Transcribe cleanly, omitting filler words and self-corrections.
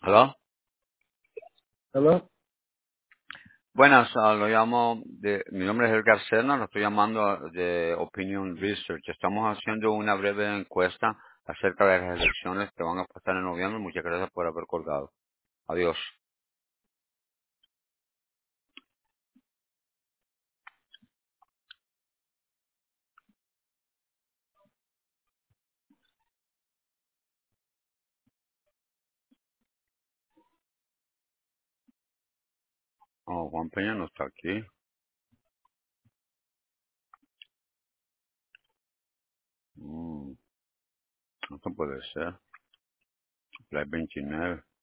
¿Aló? ¿Aló? Buenas, lo llamo mi nombre es Edgar Serna, lo estoy llamando de Opinion Research. Estamos haciendo una breve encuesta acerca de las elecciones que van a pasar en noviembre. Muchas gracias por haber colgado. Adiós. Oh, Juan Peña no está aquí. Mm, no puede ser. La 29.